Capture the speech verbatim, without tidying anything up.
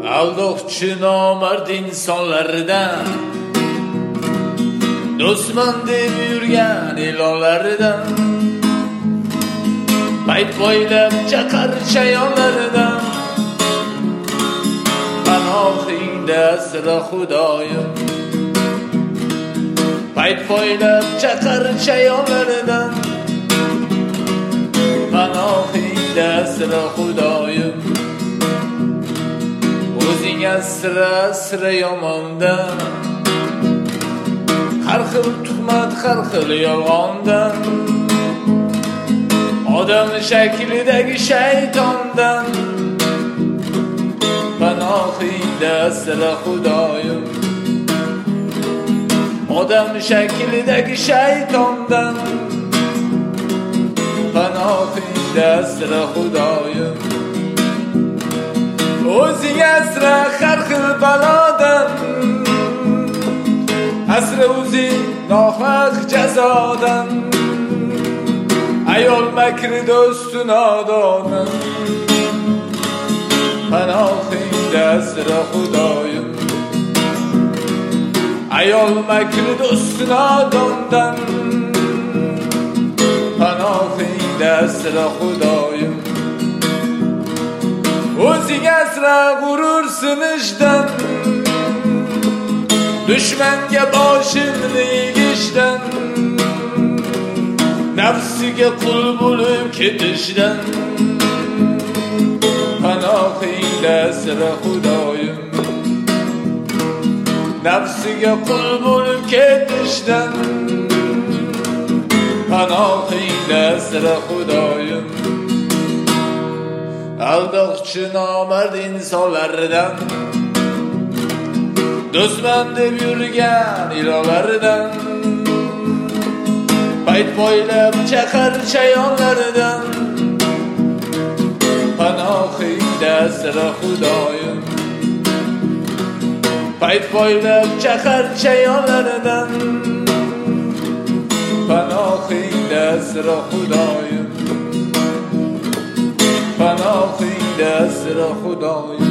aldoqchi nomard insonlardan, do'stman deb yurgan ilonlardan, payt poylab chaqar chayonlardan, panohingda asra xudoyim. Payt poylab chaqar chayonlardan, panohingda asra xudoyim. O'zing asra asra yomondan, har xil tuhmat, har xil yolg'ondan, odam shaklidagi shaytondan, panohingda asra xudoyim. Odam shaklidagi shaytondan, panohingda asra xudoyim. O'zing asra har xil balodan, asra o'zing nohaq jazodan, ayol makri do'stu nodondan, panohingda asra xudoyim. Ayol makri do'stu nodondan, panohingda asra xudoyim. O'zing asra g'urur sinishdan, dushmanga boshimni egishdan, nafsiga qul bo'lib ketishdan, panohingda asra xudoyim. Nafsiga qul bo'lib ketishdan, panohingda asra xudoyim. Aldoqchi nomard insonlardan, do'stman deb yurgan ilonlardan, payt poylab chaqar chayonlardan, panohingda asra xudoyim. Payt poylab chaqar chayonlardan, panohingda asra xudoyim. Panohingda asra xudoyim.